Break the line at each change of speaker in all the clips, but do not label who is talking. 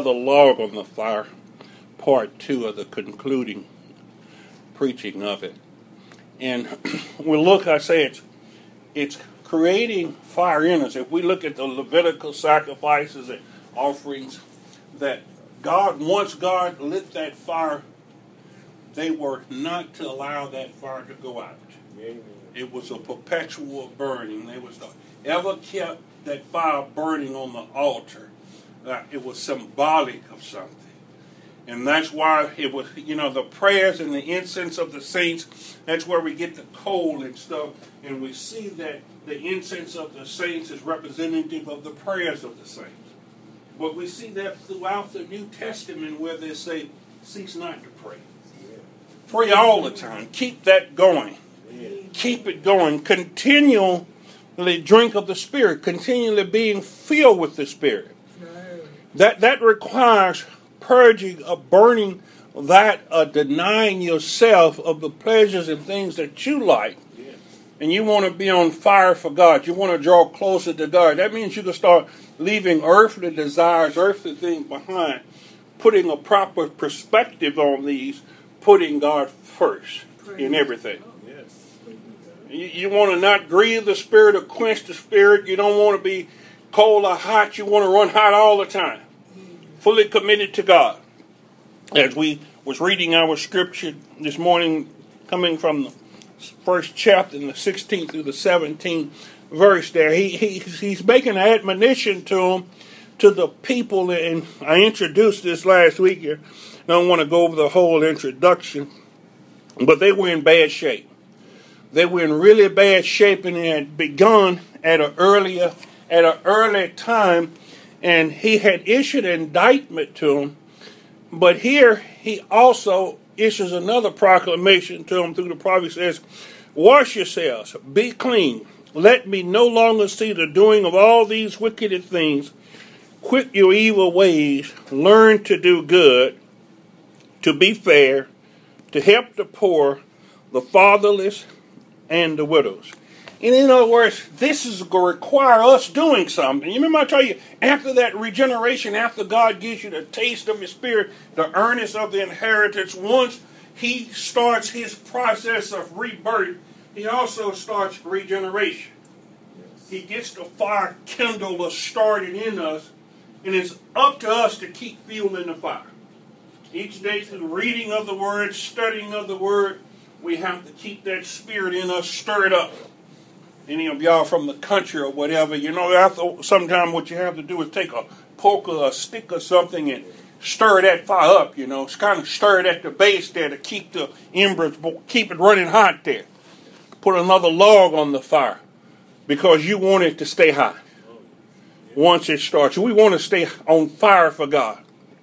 another log on the fire, part 2 of the concluding preaching of it. And we look, I say it's creating fire in us. If we look at the Levitical sacrifices and offerings, that once God lit that fire, they were not to allow that fire to go out. Amen. It was a perpetual burning. They was ever kept that fire burning on the altar. It was symbolic of something. And that's why it was, the prayers and the incense of the saints, that's where we get the coal and stuff. And we see that the incense of the saints is representative of the prayers of the saints. But we see that throughout the New Testament where they say, cease not to pray. Pray all the time. Keep that going. Keep it going. Continually drink of the Spirit. Continually being filled with the Spirit. That requires purging, burning that, denying yourself of the pleasures and things that you like. And you want to be on fire for God. You want to draw closer to God. That means you can start leaving earthly desires, earthly things behind, putting a proper perspective on these, putting God first in everything. You want to not grieve the Spirit or quench the Spirit. You don't want to be cold or hot. You want to run hot all the time. Fully committed to God. As we was reading our scripture this morning, coming from the first chapter, in the 16th through the 17th verse there, he's making an admonition to the people, and I introduced this last week here. I don't want to go over the whole introduction, but they were in bad shape. They were in really bad shape, and it had begun at an early time, and he had issued an indictment to them. But here he also issues another proclamation to them through the prophet. He says, wash yourselves, be clean. Let me no longer see the doing of all these wicked things. Quit your evil ways. Learn to do good, to be fair, to help the poor, the fatherless, and the widows. And in other words, this is going to require us doing something. You remember I told you, after that regeneration, after God gives you the taste of His Spirit, the earnest of the inheritance, once He starts His process of rebirth, He also starts regeneration. He gets the fire kindled or started in us, and it's up to us to keep fueling the fire. Each day through the reading of the Word, studying of the Word, we have to keep that Spirit in us stirred up. Any of y'all from the country or whatever, sometimes what you have to do is take a poker or a stick or something and stir that fire up, It's kind of stir it at the base there to keep the embers, keep it running hot there. Put another log on the fire because you want it to stay hot once it starts. We want to stay on fire for God.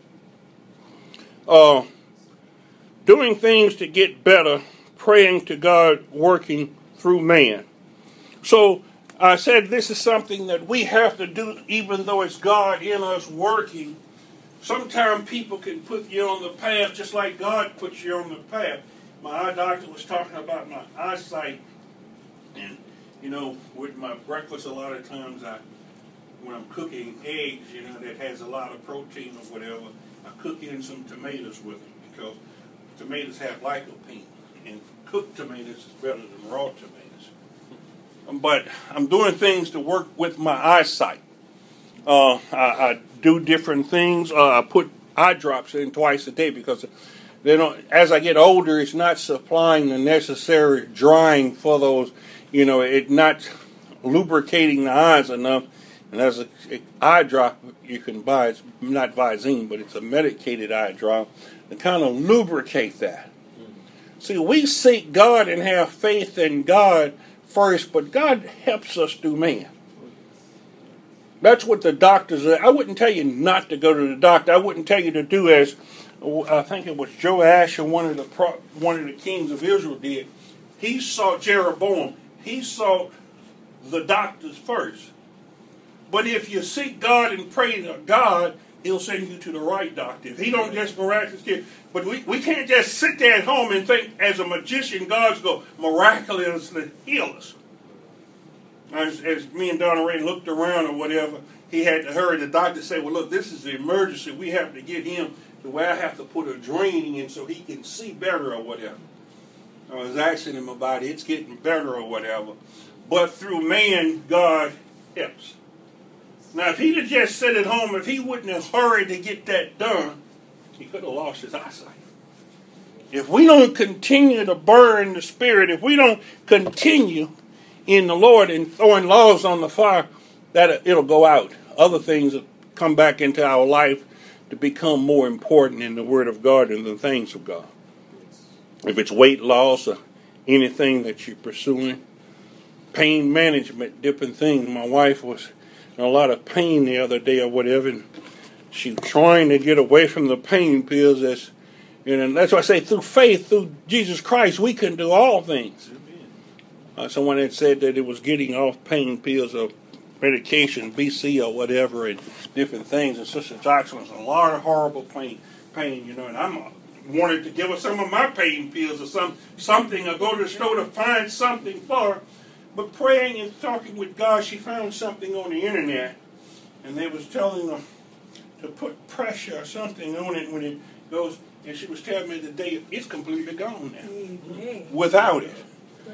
Doing things to get better, praying to God, working through man. So I said this is something that we have to do even though it's God in us working. Sometimes people can put you on the path just like God puts you on the path. My eye doctor was talking about my eyesight. And, with my breakfast a lot of times when I'm cooking eggs, that has a lot of protein or whatever, I cook in some tomatoes with it because tomatoes have lycopene. And cooked tomatoes is better than raw tomatoes. But I'm doing things to work with my eyesight. I do different things. I put eye drops in twice a day because as I get older, it's not supplying the necessary drying for those, it's not lubricating the eyes enough. And there's an eye drop you can buy. It's not Visine, but it's a medicated eye drop to kind of lubricate that. See, we seek God and have faith in God first, but God helps us through man. That's what the doctors are. I wouldn't tell you not to go to the doctor. I wouldn't tell you to do as I think it was Joash or one of the kings of Israel did. He sought Jeroboam. He sought the doctors first. But if you seek God and pray to God, He'll send you to the right doctor. If He don't just miraculously give. But we can't just sit there at home and think as a magician God's going to miraculously heal us. as me and Donna Ray looked around or whatever, he had to hurry. The doctor said, well, look, this is an emergency. We have to get him to where I have to put a drain in so he can see better or whatever. I was asking him about it. It's getting better or whatever. But through man, God helps. Now, if he'd have just sat at home, if he wouldn't have hurried to get that done, he could have lost his eyesight. If we don't continue to burn the Spirit, if we don't continue in the Lord and throwing logs on the fire, that it'll go out. Other things will come back into our life to become more important in the Word of God and the things of God. If it's weight loss or anything that you're pursuing, pain management, different things. My wife was in a lot of pain the other day or whatever, and she was trying to get away from the pain pills. And that's why I say through faith, through Jesus Christ, we can do all things. Someone had said that it was getting off pain pills or medication, BC or whatever, and different things. And Sister Jackson was in a lot of horrible pain, and I wanted to give her some of my pain pills or something, or go to the store to find something for her. But praying and talking with God, she found something on the internet, and they was telling her to put pressure or something on it when it goes. And she was telling me today it's completely gone now, without it.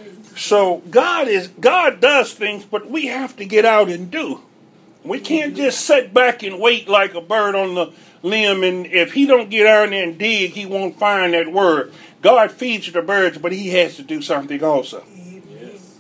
So God does things, but we have to get out and do. We can't just sit back and wait like a bird on the limb, and if he don't get out there and dig, he won't find that word. God feeds the birds, but he has to do something also. Yes.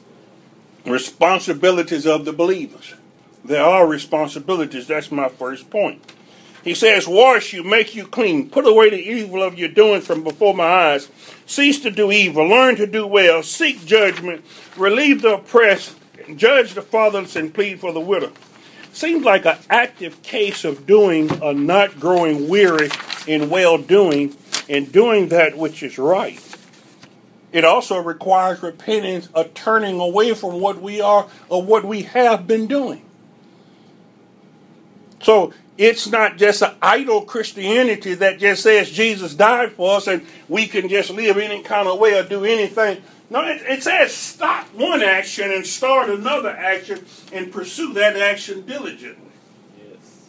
Responsibilities of the believers. There are responsibilities. That's my first point. He says, wash you, make you clean. Put away the evil of your doing from before my eyes. Cease to do evil. Learn to do well. Seek judgment. Relieve the oppressed. Judge the fatherless and plead for the widow. Seems like an active case of doing or not growing weary in well-doing and doing that which is right. It also requires repentance, a turning away from what we are or what we have been doing. So it's not just an idle Christianity that just says Jesus died for us and we can just live any kind of way or do anything. No, it says stop one action and start another action and pursue that action diligently. Yes.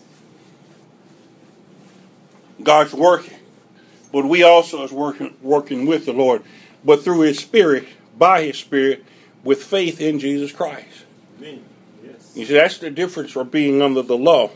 God's working, but we also is working with the Lord, but through His Spirit, by His Spirit, with faith in Jesus Christ. Amen. Yes. You see, that's the difference from being under the law.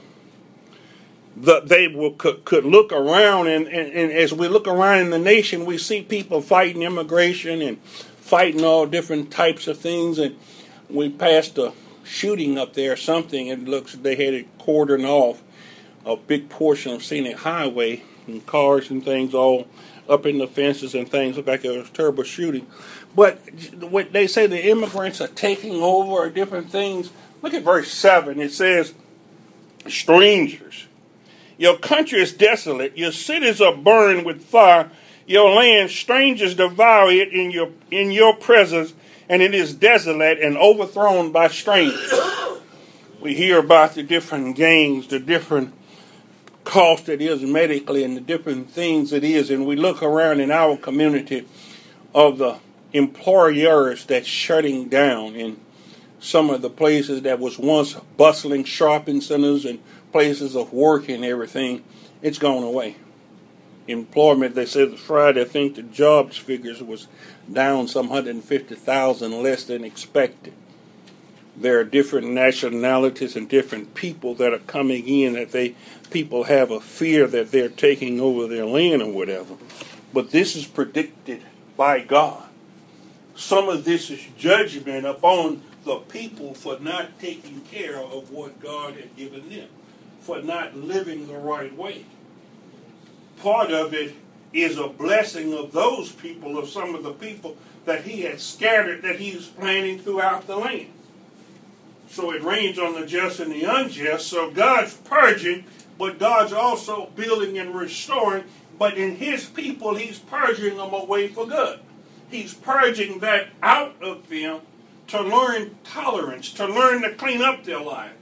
They could look around, and as we look around in the nation, we see people fighting immigration and fighting all different types of things. And we passed a shooting up there, something. It looks they had it cordoned off a big portion of scenic highway, and cars and things all up in the fences and things. Looked like it was a terrible shooting. But what they say, the immigrants are taking over or different things. Look at verse 7. It says, strangers. Your country is desolate. Your cities are burned with fire. Your land, strangers devour it in your presence, and it is desolate and overthrown by strangers. We hear about the different gangs, the different cost it is medically, and the different things it is, and we look around in our community of the employers that's shutting down in some of the places that was once bustling shopping centers and places of work and everything. It's gone away. Employment, they said Friday, I think the jobs figures was down some 150,000 less than expected. There are different nationalities and different people that are coming in that people have a fear that they're taking over their land or whatever. But this is predicted by God. Some of this is judgment upon the people for not taking care of what God had given them, for not living the right way. Part of it is a blessing of those people, of some of the people that He had scattered, that He was planting throughout the land. So it rains on the just and the unjust. So God's purging, but God's also building and restoring. But in His people, He's purging them away for good. He's purging that out of them to learn tolerance, to learn to clean up their life.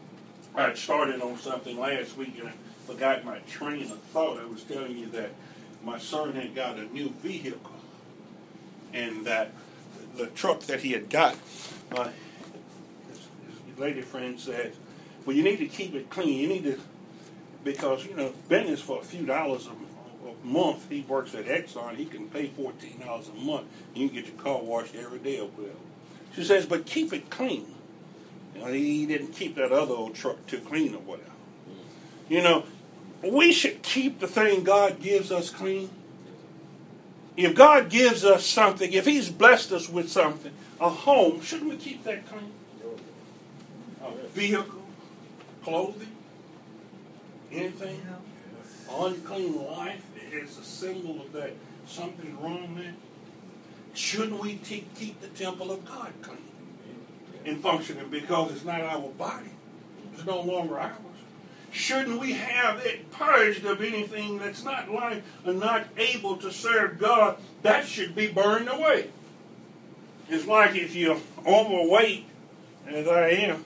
I had started on something last week and I forgot my train of thought. I was telling you that my son had got a new vehicle, and that the truck that he had got, lady friend says, well, you need to keep it clean. You need to, because, Benny's for a few dollars a month. He works at Exxon. He can pay $14 a month. You can get your car washed every day or whatever. She says, but keep it clean. He didn't keep that other old truck too clean or whatever. We should keep the thing God gives us clean. If God gives us something, if He's blessed us with something, a home, shouldn't we keep that clean? A vehicle, clothing, anything? Unclean life is a symbol of that. Something wrong there. Shouldn't we keep the temple of God clean and functioning, because it's not our body? It's no longer ours. Shouldn't we have it purged of anything that's not like and not able to serve God? That should be burned away. It's like if you're overweight, as I am,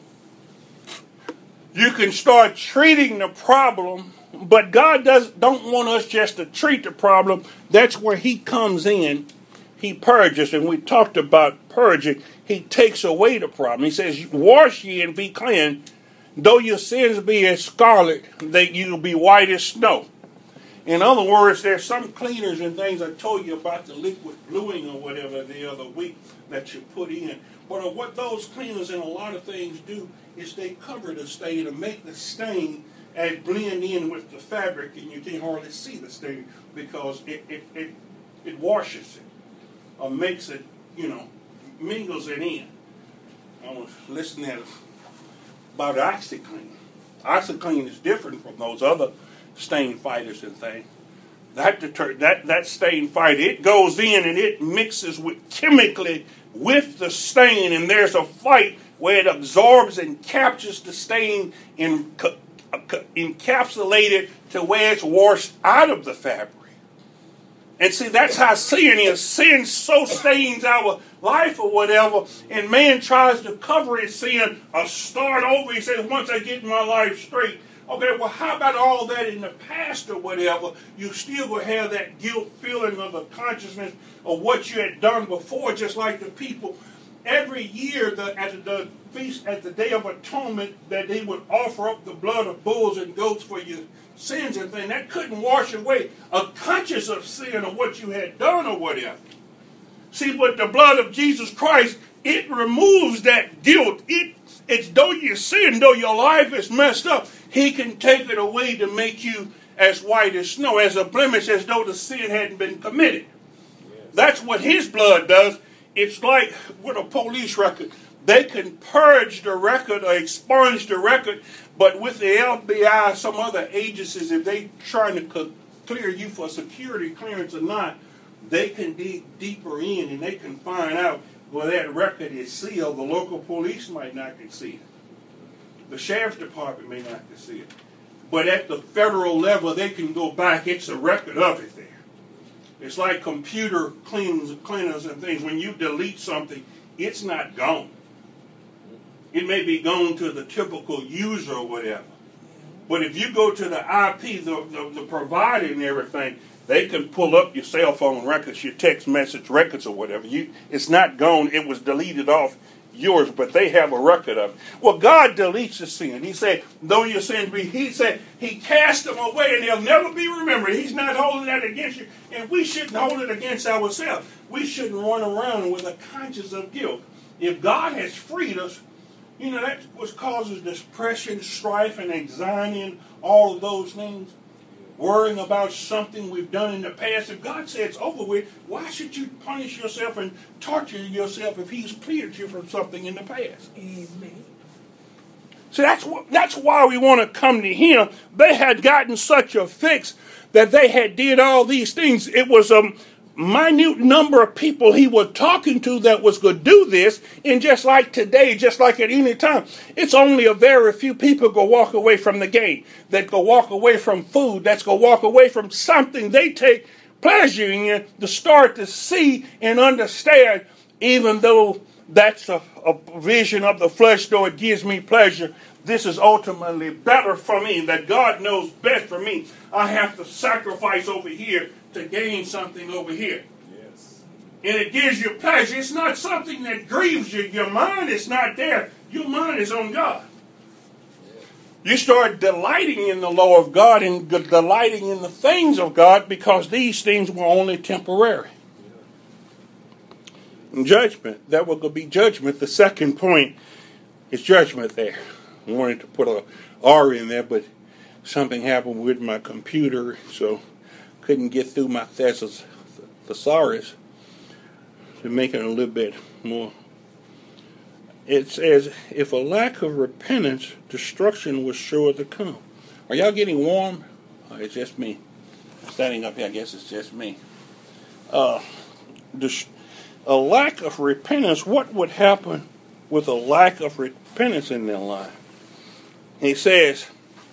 you can start treating the problem, but God don't want us just to treat the problem. That's where He comes in. He purges, and we talked about purging. He takes away the problem. He says, wash ye and be cleansed. Though your sins be as scarlet, that you'll be white as snow. In other words, there's some cleaners and things I told you about, the liquid bluing or whatever the other week that you put in. But what those cleaners and a lot of things do is they cover the stain and make the stain and blend in with the fabric, and you can't hardly see the stain because it washes it or makes it, mingles it in. I was listening about OxyClean. OxyClean is different from those other stain fighters and things. That stain fighter, it goes in and it mixes chemically with the stain, and there's a fight where it absorbs and captures the stain and encapsulated to where it's washed out of the fabric. And see, that's how sin is. Sin so stains our life or whatever, and man tries to cover his sin or start over. He says, once I get my life straight. Okay, well, how about all that in the past or whatever? You still will have that guilt feeling of the consciousness of what you had done before, just like the people. Every year at the feast, at the Day of Atonement, that they would offer up the blood of bulls and goats for your sins and things. That couldn't wash away a conscience of sin of what you had done or whatever. See, but the blood of Jesus Christ, it removes that guilt. It's though you sin, though your life is messed up, He can take it away to make you as white as snow, as a blemish, as though the sin hadn't been committed. Yes. That's what His blood does. It's like with a police record. They can purge the record or expunge the record, but with the FBI, some other agencies, if they trying to clear you for security clearance or not, they can dig deeper in and they can find out where that record is sealed. The local police might not can see it. The sheriff's department may not can see it. But at the federal level, they can go back. It's a record of it there. It's like computer cleaners and things. When you delete something, it's not gone. It may be gone to the typical user or whatever. But if you go to the IP, the provider and everything, they can pull up your cell phone records, your text message records or whatever. It's not gone. It was deleted off yours, but they have a record of it. Well, God deletes the sin. He said, though your sins be, He said, He cast them away and they'll never be remembered. He's not holding that against you. And we shouldn't hold it against ourselves. We shouldn't run around with a conscience of guilt. If God has freed us, that's what causes depression, strife, and anxiety, and all of those things. Worrying about something we've done in the past. If God said it's over with, why should you punish yourself and torture yourself if He's cleared you from something in the past? Amen. So that's why we want to come to Him. They had gotten such a fix that they had did all these things. It was a minute number of people He was talking to that was going to do this. And just like today, just like at any time, it's only a very few people go walk away from the game, that go walk away from food, that's go walk away from something they take pleasure in, to start to see and understand, even though that's a vision of the flesh, though it gives me pleasure, this is ultimately better for me, that God knows best for me. I have to sacrifice over here to gain something over here. Yes. And it gives you pleasure. It's not something that grieves you. Your mind is not there. Your mind is on God. You start delighting in the law of God and delighting in the things of God because these things were only temporary. And judgment, that will be judgment. The second point is judgment there. I wanted to put a R in there, but something happened with my computer, so couldn't get through my thesaurus to make it a little bit more. It says, if a lack of repentance, destruction was sure to come. Are y'all getting warm? Or it's just me. Standing up here, I guess it's just me. A lack of repentance, what would happen with a lack of repentance in their life? He says,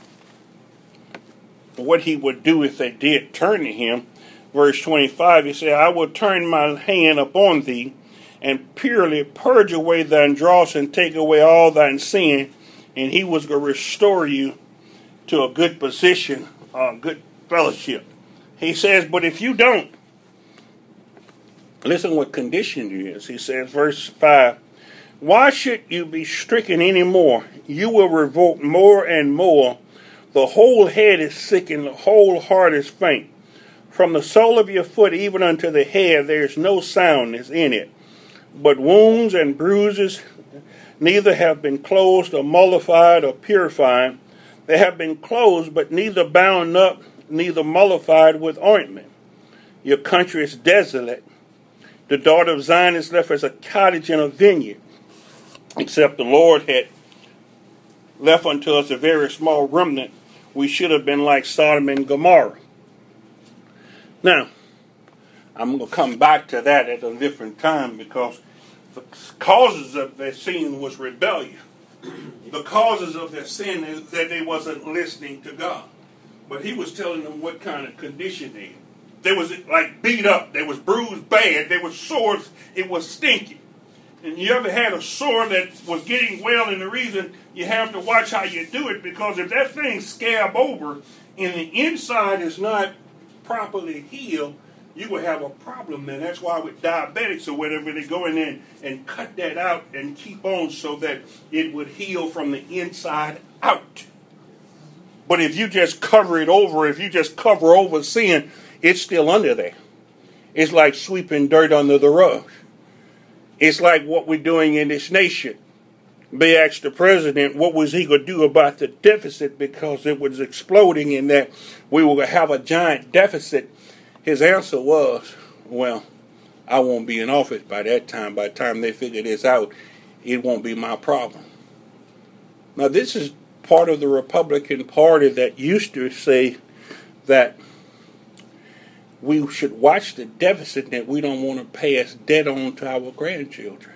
what he would do if they did turn to him. Verse 25, he said, I will turn my hand upon thee, and purely purge away thine dross and take away all thine sin, and he was going to restore you to a good position, a good fellowship. He says, but if you don't, listen what condition you is. He says, verse 5, why should you be stricken any more? You will revolt more and more. The whole head is sick and the whole heart is faint. From the sole of your foot even unto the head there is no soundness in it. But wounds and bruises neither have been closed or mollified or purified. They have been closed, but neither bound up, neither mollified with ointment. Your country is desolate. The daughter of Zion is left as a cottage in a vineyard. Except the Lord had left unto us a very small remnant, we should have been like Sodom and Gomorrah. Now, I'm going to come back to that at a different time because the causes of their sin was rebellion. The causes of their sin is that they wasn't listening to God. But he was telling them what kind of condition they were. They was like beat up. They was bruised bad. They was sores. It was stinky. And you ever had a sore that was getting well, and the reason you have to watch how you do it, because if that thing scab over and the inside is not properly healed, you will have a problem. And that's why with diabetics or whatever, they go in there and cut that out and keep on so that it would heal from the inside out. But if you just cover it over, if you just cover over sin, it's still under there. It's like sweeping dirt under the rug. It's like what we're doing in this nation. They asked the president what was he going to do about the deficit because it was exploding and that we were going to have a giant deficit. His answer was, well, I won't be in office by that time. By the time they figure this out, it won't be my problem. Now, this is part of the Republican Party that used to say that we should watch the deficit, that we don't want to pass debt on to our grandchildren.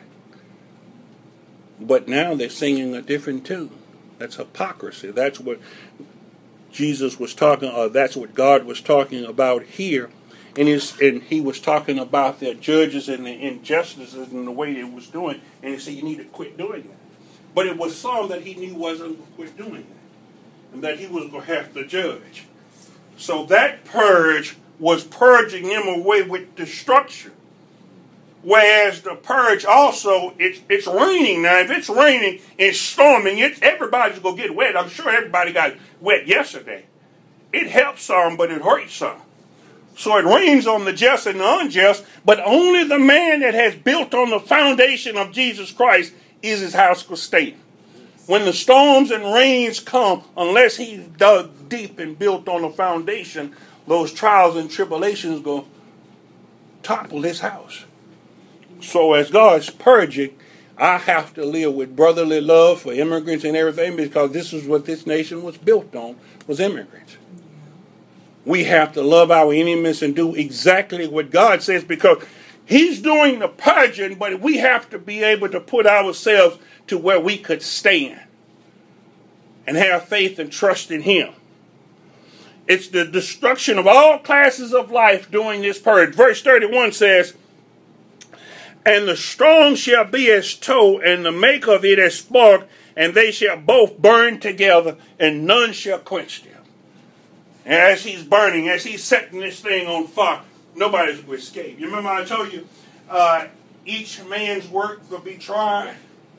But now they're singing a different tune. That's hypocrisy. That's what Jesus was talking, or that's what God was talking about here. And he was talking about their judges and the injustices and the way they was doing. And he said, you need to quit doing that. But it was some that he knew wasn't going to quit doing that. And that he was going to have to judge. So that purge was purging them away with destruction. Whereas the purge also, it's raining now. If it's raining, it's storming, everybody's going to get wet. I'm sure everybody got wet yesterday. It helps some, but it hurts some. So it rains on the just and the unjust, but only the man that has built on the foundation of Jesus Christ is his house will stand. When the storms and rains come, unless he dug deep and built on the foundation, those trials and tribulations go topple his house. So as God's purging, I have to live with brotherly love for immigrants and everything, because this is what this nation was built on, was immigrants. We have to love our enemies and do exactly what God says, because he's doing the purging, but we have to be able to put ourselves to where we could stand and have faith and trust in him. It's the destruction of all classes of life during this purge. Verse 31 says, and the strong shall be as tow, and the make of it as spark, and they shall both burn together, and none shall quench them. And as he's burning, as he's setting this thing on fire, nobody's going to escape. You remember I told you, each man's work will be tried,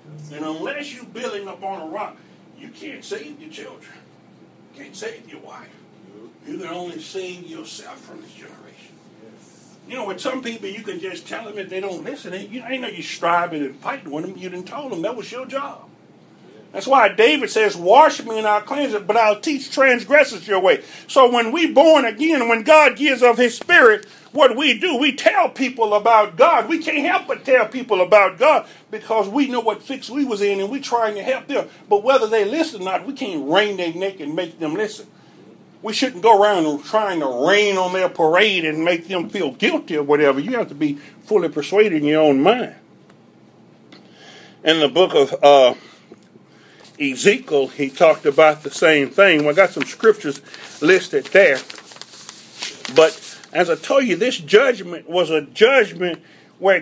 And unless you're building up on a rock, you can't save your children. You can't save your wife. You can only save yourself from this generation. You know, with some people, you can just tell them if they don't listen. I know you're striving and fighting with them. You done told them that was your job. That's why David says, wash me and I'll cleanse it, but I'll teach transgressors your way. So when we born again, when God gives of his spirit, what we do, we tell people about God. We can't help but tell people about God because we know what fix we was in and we trying to help them. But whether they listen or not, we can't wring their neck and make them listen. We shouldn't go around trying to rain on their parade and make them feel guilty or whatever. You have to be fully persuaded in your own mind. In the book of Ezekiel, he talked about the same thing. Well, I got some scriptures listed there. But as I told you, this judgment was a judgment where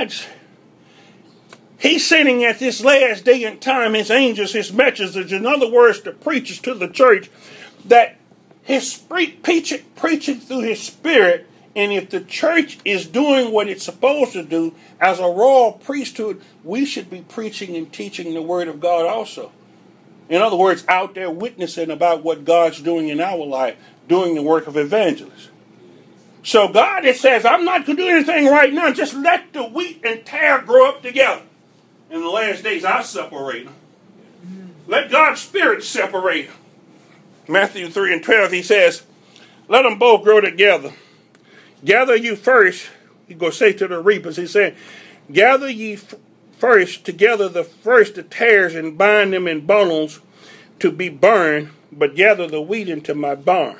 he's sending at this last day and time his angels, his messengers, in other words, the preachers to the church, that his preaching through his spirit, and if the church is doing what it's supposed to do as a royal priesthood, we should be preaching and teaching the word of God also. In other words, out there witnessing about what God's doing in our life, doing the work of evangelists. So God, it says, I'm not going to do anything right now. Just let the wheat and tare grow up together. In the last days, I'll separate them. Let God's spirit separate them. Matthew 3:12, he says, let them both grow together. Gather you first, he going to say to the reapers, he said, gather ye first together the tares and bind them in bundles to be burned, but gather the wheat into my barn.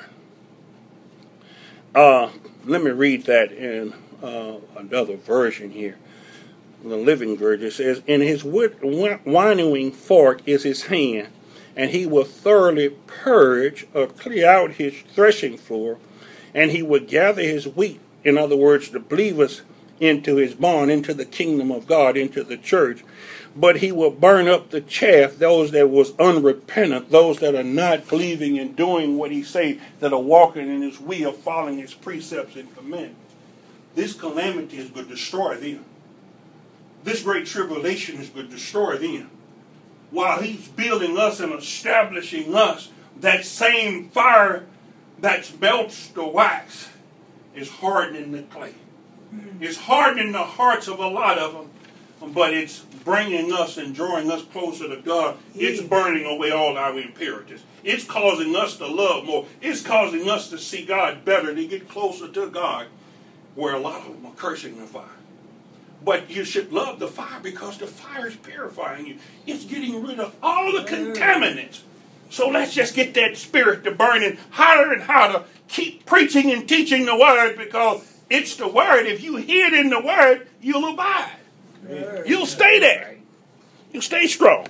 Let me read that in another version here. The Living Version says, in his winnowing fork is his hand, and he will thoroughly purge or clear out his threshing floor, and he will gather his wheat, in other words, the believers, into his barn, into the kingdom of God, into the church. But he will burn up the chaff, those that was unrepentant, those that are not believing and doing what he say, that are walking in his will, following his precepts and commandments. This calamity is going to destroy them. This great tribulation is going to destroy them. While he's building us and establishing us, that same fire that's melts the wax is hardening the clay. It's hardening the hearts of a lot of them, but it's bringing us and drawing us closer to God. It's burning away all our impurities. It's causing us to love more. It's causing us to see God better, to get closer to God, where a lot of them are cursing the fire. But you should love the fire because the fire is purifying you. It's getting rid of all the contaminants. So let's just get that spirit to burning hotter and hotter. Keep preaching and teaching the word because it's the word. If you hear it in the word, you'll abide. You'll stay there. You'll stay strong.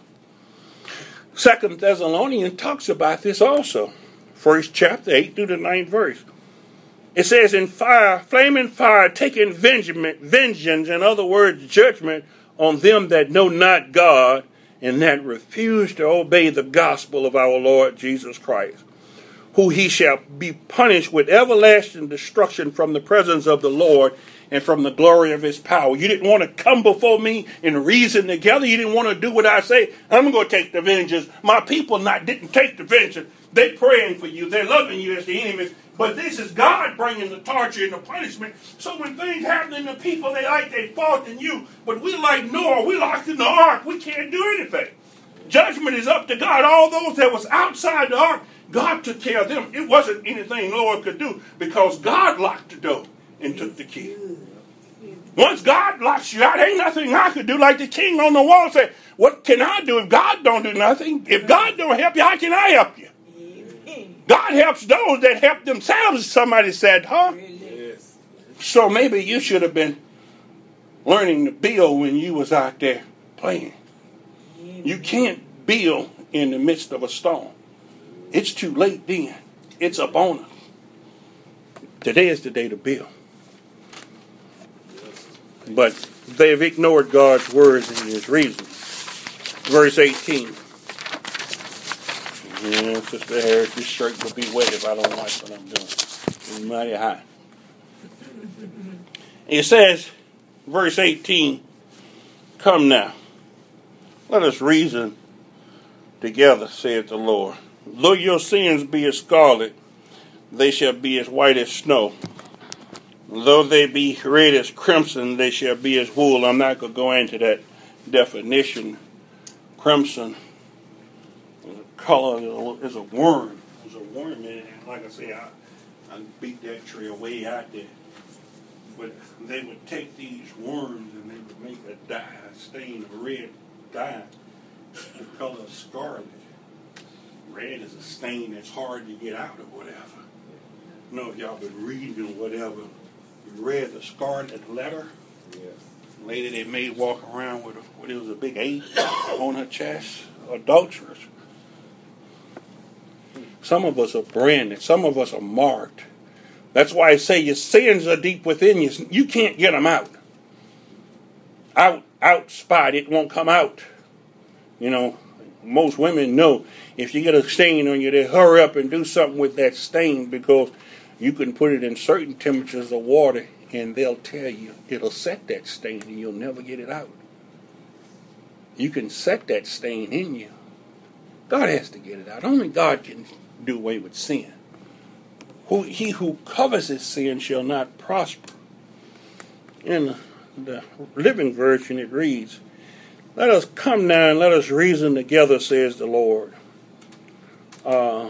2 Thessalonians talks about this also. 1st chapter, 8 through the 9th verse. It says, in fire, flaming fire, taking vengeance, in other words, judgment on them that know not God and that refuse to obey the gospel of our Lord Jesus Christ, who he shall be punished with everlasting destruction from the presence of the Lord and from the glory of his power. You didn't want to come before me and reason together. You didn't want to do what I say. I'm going to take the vengeance. My people didn't take the vengeance. They're praying for you. They're loving you as the enemies. But this is God bringing the torture and the punishment. So when things happen to people, they fault in you. But we like Noah. We locked in the ark. We can't do anything. Judgment is up to God. All those that was outside the ark, God took care of them. It wasn't anything Noah could do because God locked the door and took the key. Once God locks you out, ain't nothing I could do. Like the king on the wall said, what can I do if God don't do nothing? If God don't help you, how can I help you? God helps those that help themselves, somebody said, huh? Yes. So maybe you should have been learning to build when you was out there playing. You can't build in the midst of a storm. It's too late then. It's up on us. Today is the day to build. But they've ignored God's words and his reasons. Verse 18. Yeah, Sister Harris, this shirt will be wet if I don't like what I'm doing. It's mighty hot. It says, verse 18, come now, Let us reason together, saith the Lord. Though your sins be as scarlet, they shall be as white as snow. Though they be red as crimson, they shall be as wool. I'm not going to go into that definition. Crimson, the color is a worm. There's a worm in it. Like I say, I beat that tree away out there. But they would take these worms and they would make a dye, a stain of red dye, the color of scarlet. Red is a stain that's hard to get out or whatever. I don't know if y'all been reading or whatever. You read the scarlet letter.
Yes.
The lady they made walk around with it was a big 8 on her chest. Adulterers. Some of us are branded. Some of us are marked. That's why I say your sins are deep within you. You can't get them out. Out spot. It won't come out. You know, most women know if you get a stain on you, they hurry up and do something with that stain because you can put it in certain temperatures of water and they'll tell you it'll set that stain and you'll never get it out. You can set that stain in you. God has to get it out. Only God can do away with sin. He who covers his sin shall not prosper. In the Living Version it reads, let us come now and let us reason together, says the Lord. I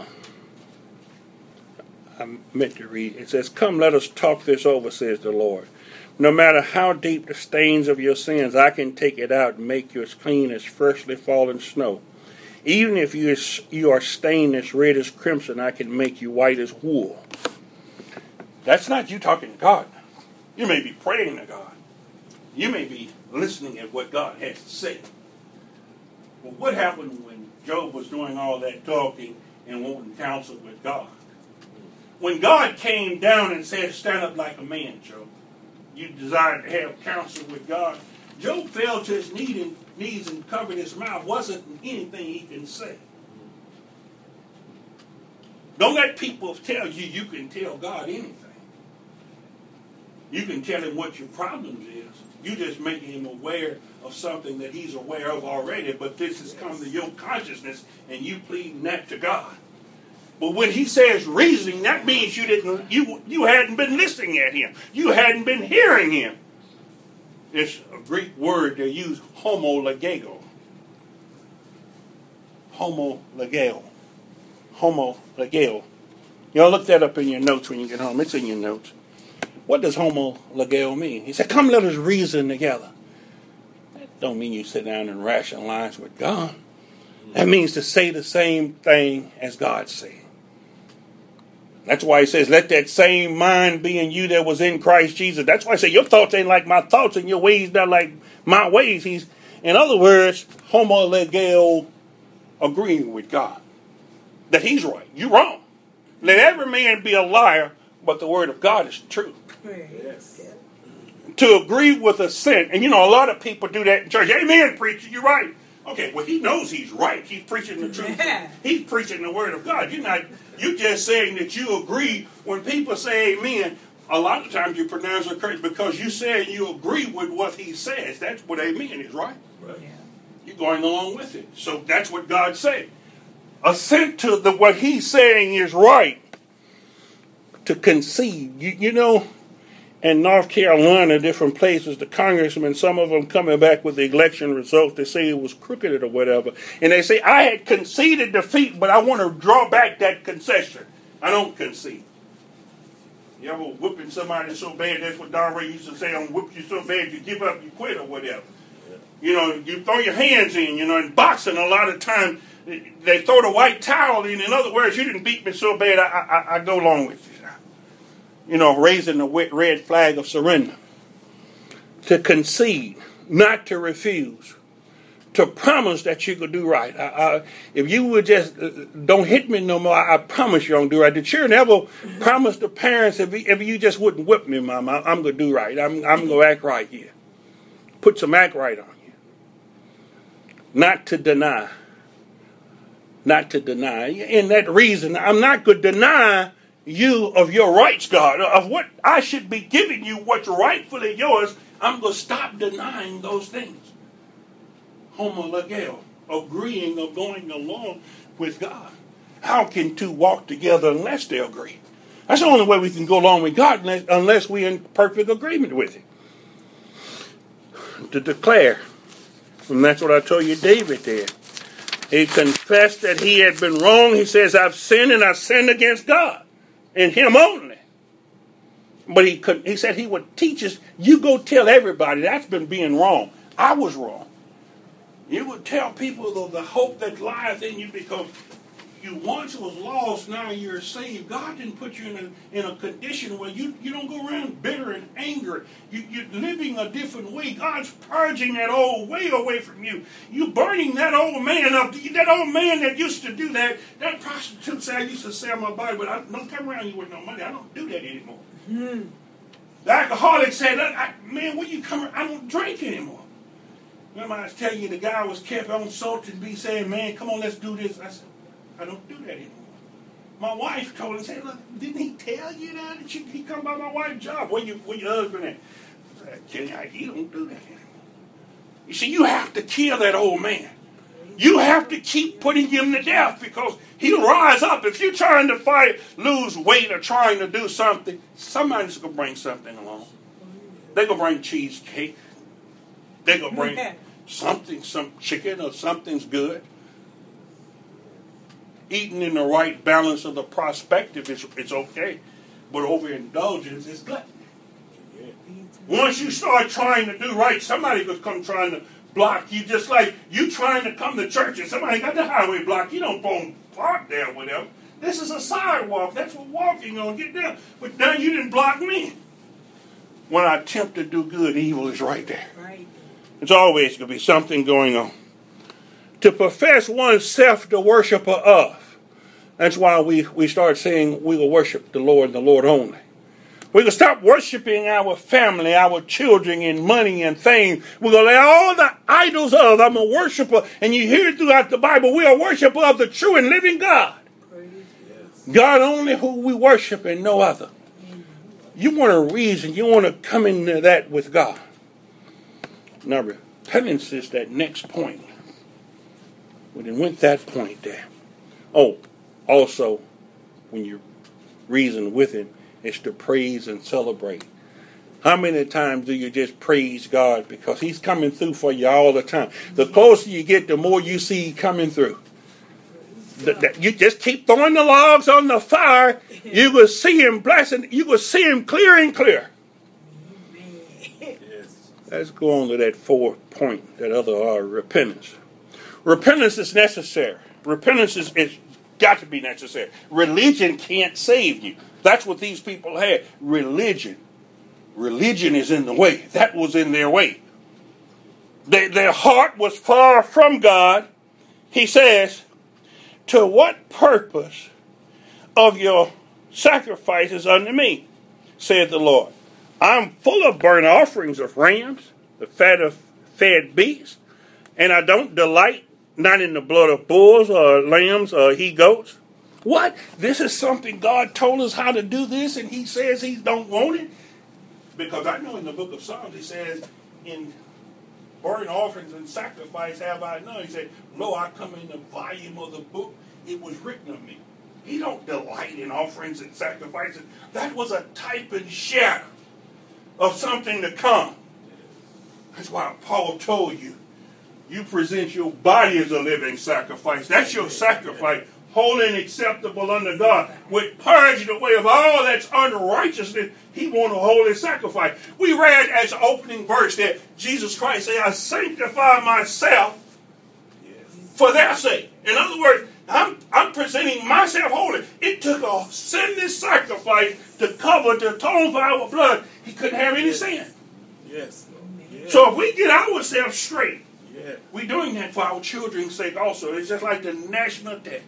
meant to read. It says, come, let us talk this over, says the Lord. No matter how deep the stains of your sins, I can take it out and make you as clean as freshly fallen snow. Even if you are stained as red as crimson, I can make you white as wool. That's not you talking to God. You may be praying to God. You may be listening at what God has to say. But what happened when Job was doing all that talking and wanting counsel with God? When God came down and said, stand up like a man, Job, you desire to have counsel with God. Job fell to his knees and covered his mouth. Wasn't anything he can say. Don't let people tell you you can tell God anything. You can tell him what your problems is. You just making him aware of something that he's aware of already, but this has come to your consciousness and you pleading that to God. But when he says reasoning, that means you hadn't been listening at him. You hadn't been hearing him. It's a Greek word they use, homologeo. Homologeo. Homologeo. Y'all look that up in your notes when you get home. It's in your notes. What does homologeo mean? He said, come let us reason together. That don't mean you sit down and rationalize with God. That means to say the same thing as God said. That's why he says, let that same mind be in you that was in Christ Jesus. That's why I say your thoughts ain't like my thoughts and your ways not like my ways. In other words, homologeo, agreeing with God. That he's right. You're wrong. Let every man be a liar, but the word of God is true.
Yes.
To agree with a sin. And you know, a lot of people do that in church. Amen, preacher, you're right. Okay, well, he knows he's right. He's preaching the truth. He's preaching the word of God. You're just saying that you agree. When people say amen, a lot of times you pronounce it correct because you say you agree with what he says. That's what amen is, right?
Right. Yeah.
You're going along with it. So that's what God said. Assent to what he's saying is right. To concede. You know, in North Carolina, different places, the congressmen, some of them coming back with the election results, they say it was crooked or whatever. And they say, I had conceded defeat, but I want to draw back that concession. I don't concede. You ever whooping somebody so bad, that's what Don Ray used to say, I'm whoop you so bad you give up, you quit or whatever. Yeah. You know, you throw your hands in, in boxing a lot of times, they throw the white towel in. In other words, you didn't beat me so bad, I go along with you. Raising the red flag of surrender. To concede, not to refuse. To promise that you could do right. If you would just, don't hit me no more, I promise you I'm going to do right. The children ever promised the parents, if you just wouldn't whip me, Mama, I'm going to do right. I'm going to act right here. Put some act right on you. Not to deny. Not to deny. In that reason, I'm not going to deny you of your rights, God, of what I should be giving you, what's rightfully yours. I'm going to stop denying those things. homologeo, agreeing or going along with God. How can two walk together unless they agree? That's the only way we can go along with God unless we're in perfect agreement with Him. To declare, and that's what I told you David did. He confessed that he had been wrong. He says, I've sinned and I've sinned against God and Him only. But he said he would teach us, you go tell everybody that's been being wrong. I was wrong. You would tell people of the hope that lies in you because you once was lost, now you're saved. God didn't put you in a condition where you don't go around bitter and angry. You're living a different way. God's purging that old way away from you. You burning that old man up. That old man that used to do that. That prostitute said, I used to sell my body, but I don't come around you with no money. I don't do that anymore. Mm. The alcoholic said, man, when you come around, I don't drink anymore. Remember I was telling you the guy was kept on salt and be saying, man, come on, let's do this. I said, I don't do that anymore. My wife told him, said, look, didn't he tell you that? He come by my wife's job. Where your husband at? I said, Kenny, he don't do that anymore. You see, you have to kill that old man. You have to keep putting him to death because he'll rise up. If you're trying to fight, lose weight, or trying to do something, somebody's going to bring something along. They're going to bring cheesecake. They're going to bring something, some chicken or something's good. Eating in the right balance of the perspective is okay. But overindulgence is gluttony. Once you start trying to do right, somebody could come trying to block you, just like you trying to come to church and somebody got the highway blocked. You don't go and park there with them. This is a sidewalk. That's what walking on. Get down. But now you didn't block me. When I attempt to do good, evil is right there. Right. It's always going to be something going on. To profess oneself the worshiper of. That's why we start saying we will worship the Lord and the Lord only. We're going to stop worshiping our family, our children, and money and things. We're going to lay all the idols of. I'm a worshiper. And you hear it throughout the Bible. We are a worshiper of the true and living God. Yes. God only who we worship and no other. You want a reason. You want to come into that with God. Now, repentance is that next point. We didn't went that point there. Oh, also, when you reason with Him, it's to praise and celebrate. How many times do you just praise God because He's coming through for you all the time? The closer you get, the more you see coming through. You just keep throwing the logs on the fire. You will see Him blessing. You will see Him clear and clear. Let's go on to that fourth point, that other repentance. Repentance is necessary. Repentance is got to be necessary. Religion can't save you. That's what these people had. Religion. Religion is in the way. That was in their way. Their heart was far from God. He says, to what purpose of your sacrifices unto me, saith the Lord? I'm full of burnt offerings of rams, the fat of fed beasts, and I don't delight not in the blood of bulls or lambs or he-goats. What? This is something God told us how to do this, and He says He don't want it? Because I know in the book of Psalms He says, in burnt offerings and sacrifice have I known. He said, lo, I come in the volume of the book. It was written of me. He don't delight in offerings and sacrifices. That was a type and shadow of something to come. That's why Paul told you, you present your body as a living sacrifice. That's your sacrifice, holy and acceptable unto God. With purging away of all that's unrighteousness, He wants a holy sacrifice. We read as an opening verse that Jesus Christ said, I sanctify myself for their sake. In other words, I'm presenting myself holy. It took a sinless sacrifice to cover, to atone for our blood. He couldn't have any sin. Yes. So if we get ourselves straight, we're doing that for our children's sake also. It's just like the national debt.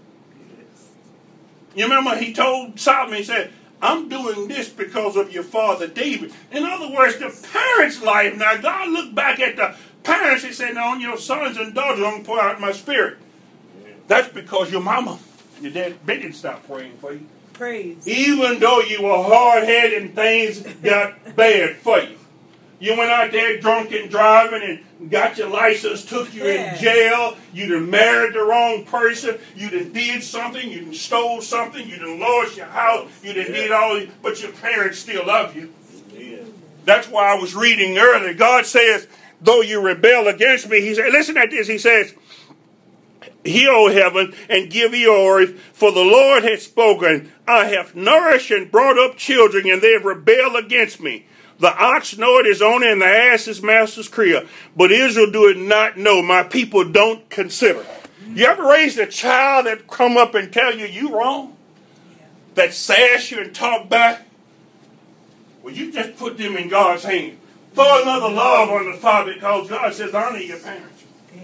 You remember He told Solomon, He said, I'm doing this because of your father David. In other words, the parents' life. Now God looked back at the parents. He said, now on your sons and daughters I'm going to pour out my spirit. That's because your mama, your dad, they didn't stop praying for you. Praise. Even though you were hard-headed and things got bad for you. You went out there drunk and driving and got your license, took you in jail. You done married the wrong person. You done did something. You done stole something. You done lost your house. You done did all, but your parents still love you. That's why I was reading earlier. God says, though you rebel against me, he said, listen at this. He says, hear, O heaven, and give ear, O earth, for the Lord has spoken. I have nourished and brought up children, and they have rebelled against me. The ox knoweth his owner, and the ass his master's crib. But Israel do it not know. My people don't consider. You ever raised a child that come up and tell you wrong? That sass you and talk back? Well, you just put them in God's hand. Throw another love on the father, because God says, honor your parents.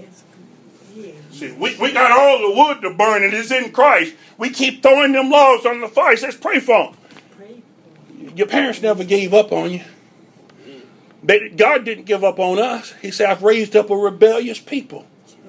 See, we got all the wood to burn, and it's in Christ. We keep throwing them logs on the fire. He says, pray for them. Your parents never gave up on you. God didn't give up on us. He said, I've raised up a rebellious people.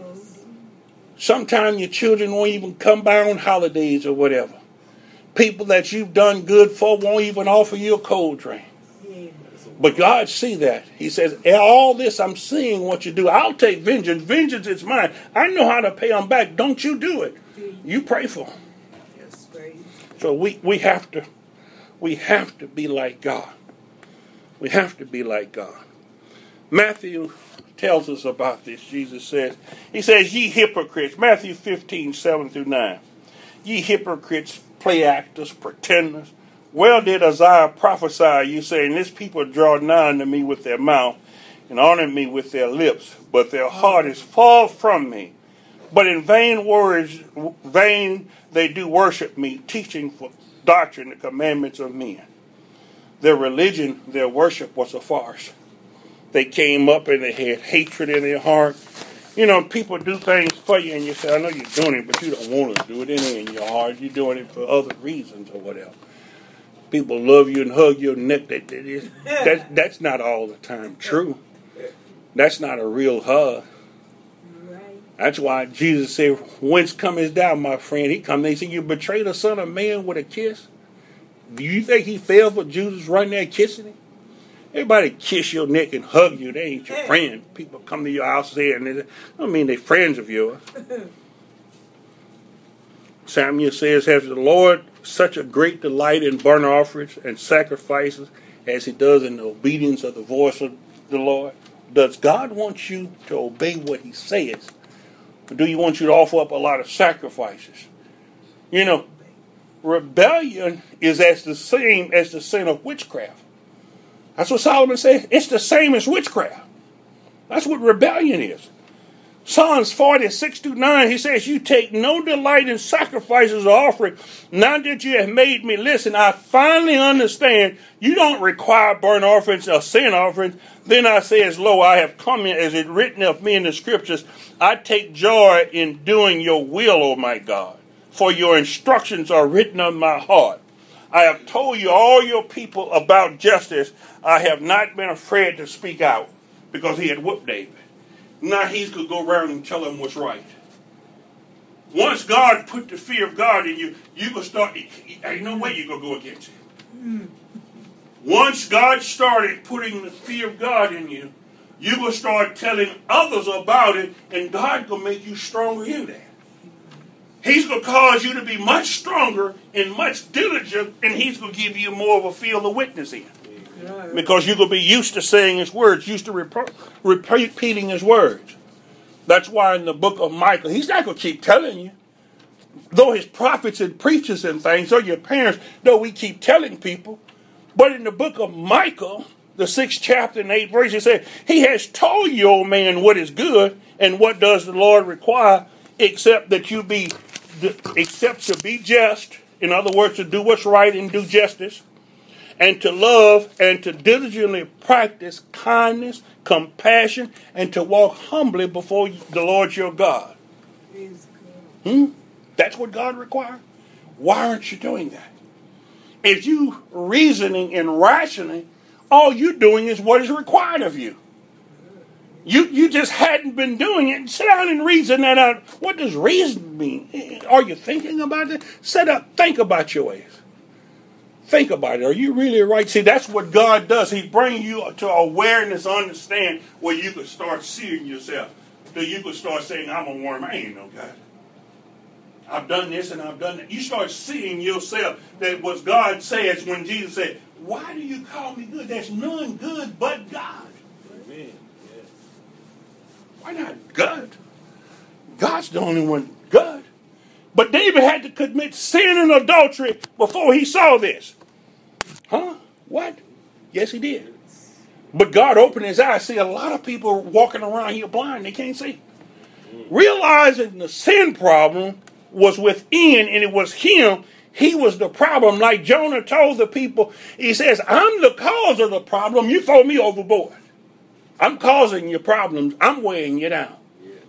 Sometimes your children won't even come by on holidays or whatever. People that you've done good for won't even offer you a cold drink. But God see that. He says, all this I'm seeing what you do. I'll take vengeance. Vengeance is mine. I know how to pay them back. Don't you do it. You pray for them. So we have to be like God. We have to be like God. Matthew tells us about this. Jesus says, he says, ye hypocrites, Matthew 15, 7 through 9. Ye hypocrites, play actors, pretenders. Well did Isaiah prophesy, you saying, this people draw nigh unto me with their mouth and honor me with their lips, but their heart is far from me. But in vain words, vain they do worship me, teaching for doctrine the commandments of men. Their religion, their worship was a farce. They came up and they had hatred in their heart. You know, people do things for you and you say, I know you're doing it, but you don't want to do it. It ain't in your heart. You're doing it for other reasons or whatever. People love you and hug your neck. That's not all the time true. That's not a real hug. That's why Jesus said, whence comest thou, my friend? He come. They say, you betrayed the Son of Man with a kiss? Do you think he fell for Judas right there kissing him? Everybody kiss your neck and hug you. They ain't your friend. People come to your house there and they're friends of yours. Samuel says, has the Lord such a great delight in burnt offerings and sacrifices as he does in the obedience of the voice of the Lord? Does God want you to obey what he says? Or do you want you to offer up a lot of sacrifices? You know, rebellion is as the same as the sin of witchcraft. That's what Solomon said. It's the same as witchcraft. That's what rebellion is. Psalms 46 through 9, he says, you take no delight in sacrifices or offering. Now that you have made me listen, I finally understand you don't require burnt offerings or sin offerings. Then I say, lo, I have come in, as it written of me in the scriptures. I take joy in doing your will, O my God. For your instructions are written on my heart. I have told you all your people about justice. I have not been afraid to speak out, because he had whooped David. Now he's going to go around and tell him what's right. Once God put the fear of God in you, you're going to start, ain't no way you're going to go against him. Once God started putting the fear of God in you, you're going to start telling others about it, and God going to make you stronger in that. He's going to cause you to be much stronger and much diligent, and he's going to give you more of a field of witness in. Because you're going to be used to saying his words, used to repeating his words. That's why in the book of Micah, he's not going to keep telling you. Though his prophets and preachers and things, or your parents, though we keep telling people. But in the book of Micah, the 6th chapter and 8th verse, he said, he has told you, O man, what is good, and what does the Lord require, except to be just, in other words, to do what's right and do justice, and to love and to diligently practice kindness, compassion, and to walk humbly before the Lord your God. That's what God requires. Why aren't you doing that? If you reasoning and rationing, all you're doing is what is required of you. You just hadn't been doing it. Sit down and reason that out. What does reason mean? Are you thinking about it? Sit up, think about your ways. Think about it. Are you really right? See, that's what God does. He brings you to awareness, understand, where you could start seeing yourself. That you could start saying, I'm a worm. I ain't no God. I've done this and I've done that. You start seeing yourself. That what God says when Jesus said, why do you call me good? There's none good but God. Amen. Yeah. Why not God? God's the only one good. But David had to commit sin and adultery before he saw this. Huh? What? Yes, he did. But God opened his eyes. See, a lot of people walking around here blind. They can't see. Realizing the sin problem was within and it was him. He was the problem. Like Jonah told the people, he says, I'm the cause of the problem. You throw me overboard. I'm causing your problems. I'm weighing you down.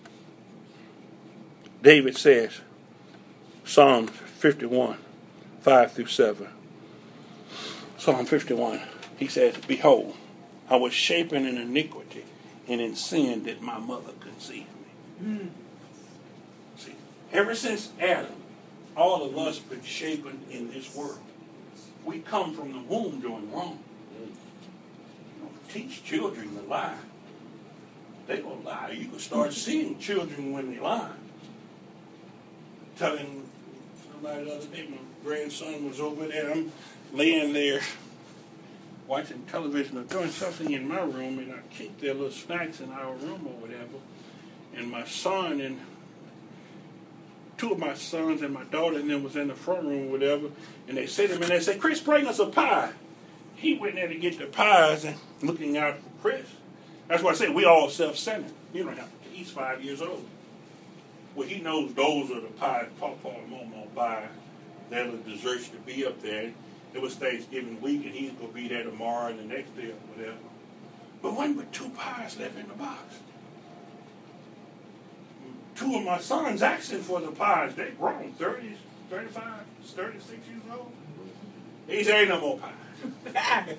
David says, Psalm 51, 5 through 7. Psalm 51, he says, behold, I was shapen in iniquity, and in sin did my mother conceive me. See, ever since Adam, all of us been shapen in this world. We come from the womb doing wrong. Teach children to lie. They will lie. You can start seeing children when they lie. Telling somebody the other day, my grandson was over there. I'm laying there watching television or doing something in my room, and I keep their little snacks in our room or whatever. And my son and two of my sons and my daughter and them was in the front room or whatever, and they said to him, and they said, Chris, bring us a pie. He went there to get the pies and looking out for Chris. That's why I say we all self-centered. You don't have to. He's 5 years old. Well, he knows those are the pies Papa and Mama buy. They're the desserts to be up there. It was Thanksgiving week, and he's going to be there tomorrow and the next day or whatever. But wasn't but 2 pies left in the box. 2 of my sons asking for the pies. They're grown, 30, 35, 36 years old. He said, ain't no more pies.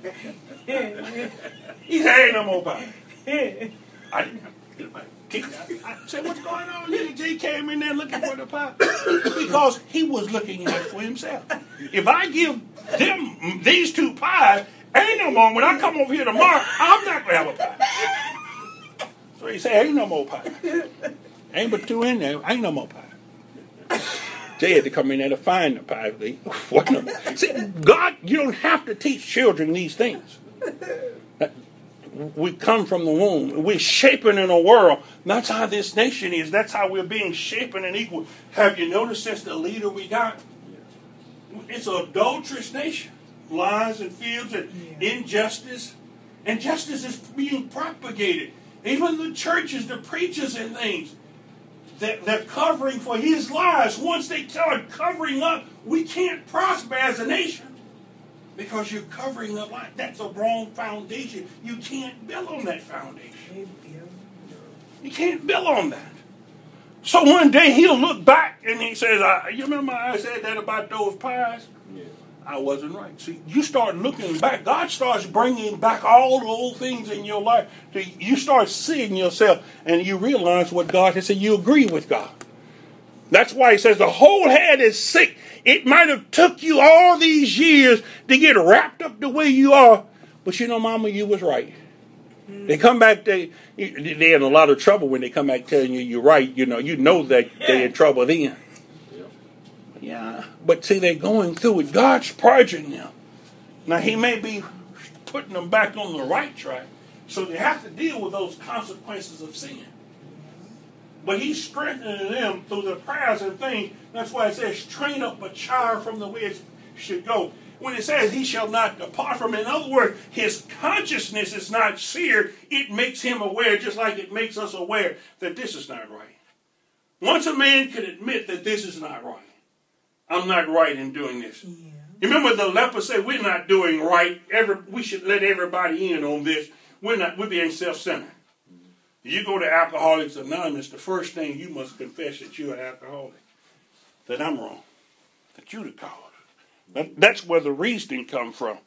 He said, ain't no more pies. I didn't have to get my teeth. I said, what's going on? Little J came in there looking for the pie. Because he was looking out for himself. If I give them these 2 pies, ain't no more. When I come over here tomorrow, I'm not going to have a pie. So he said, ain't no more pie. Ain't but 2 in there. Ain't no more pie. They had to come in there to find the pie. What no more? See, God, you don't have to teach children these things. We come from the womb. We're shaping in a world. That's how this nation is. That's how we're being shapen and equal. Have you noticed since the leader we got? It's an adulterous nation. Lies and feuds and injustice. And justice is being propagated. Even the churches, the preachers and things, they're covering for his lies. Once they start covering up, we can't prosper as a nation. Because you're covering up lie. That's a wrong foundation. You can't build on that foundation. You can't build on that. So one day he'll look back and he says, you remember I said that about those pies? Yeah. I wasn't right. See, you start looking back. God starts bringing back all the old things in your life. You start seeing yourself and you realize what God has said. You agree with God. That's why he says the whole head is sick. It might have took you all these years to get wrapped up the way you are. But you know, Mama, you was right. They come back, they're in a lot of trouble when they come back telling you you're right. You know that they're in trouble then. Yeah, but see, they're going through it. God's purging them. Now, he may be putting them back on the right track. So they have to deal with those consequences of sin. But he's strengthening them through the prayers and things. That's why it says, train up a child from the way it should go. When it says he shall not depart from it, in other words, his consciousness is not seared. It makes him aware, just like it makes us aware that this is not right. Once a man can admit that this is not right, I'm not right in doing this. Yeah. You remember the leper said, we're not doing right. We should let everybody in on this. We're being self-centered. You go to Alcoholics Anonymous, the first thing you must confess that you're an alcoholic. That I'm wrong. That you're the cause. That's where the reasoning comes from.